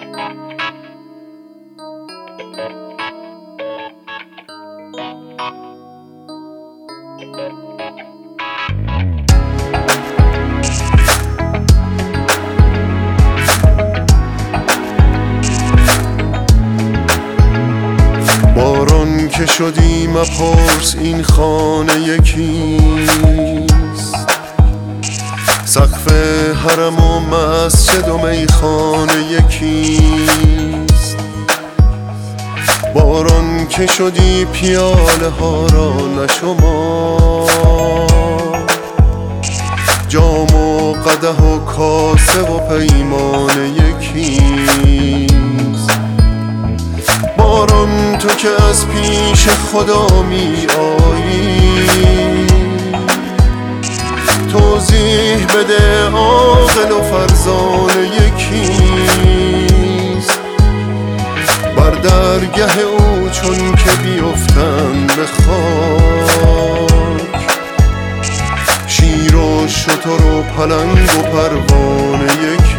باران که شدی مپرس این خانه یکیست، سقف حرم و مسجد و میخانه یکیست. باران که شدی پیاله ها را نشمار، جام و قدح و کاسه و پیمانه یکیست. باران تو که از پیش خدا می آیی، توضیح بده عاقل و فرزانه یکیست. بر درگه او چون که بیفتن به خاک، شیر و شتر و پلنگ و پروانه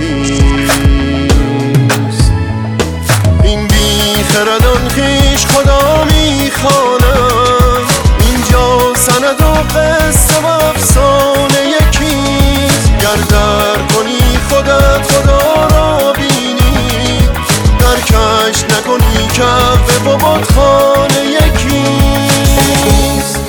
یکیست. این بیخردان خویش خدا میخوانند، اینجا سند و قصه و افسانه یکیست. گر در کنی خودت خدا را بینی، درکش نکنی کعبه و بتخانه یکیست.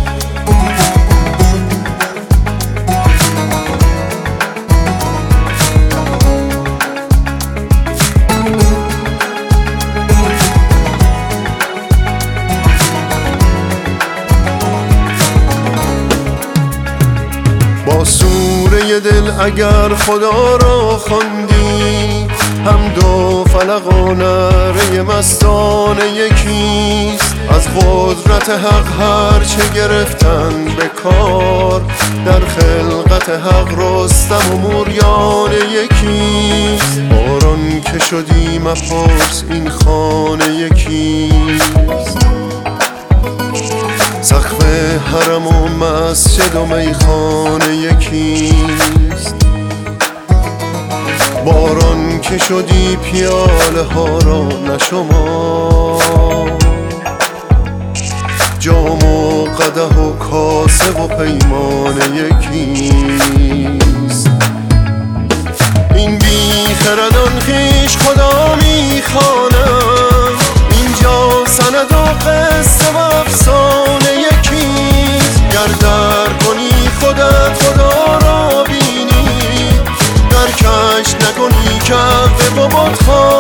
با سوره دل اگر خدا را خواندی، حمد و فلق و نعره مستانه یکیست. از قدرت حق هر چه گرفتن به کار، در خلقت حق رستم و موریانه یکیست. باران که شدی مپرس این خانه یکیست، سقف حرم و مسجد و میخانه یکیست. باران که شدی پیاله ها را نشمار، جام و قدح و کاسه و پیمانه یکیست. این بیخردان خویش خدا میخوانند، اینجا سند و قصه و افسانه یکیست. گر در کنی خودت خدا را بینی، درکش نکنی کعبه و بتخانه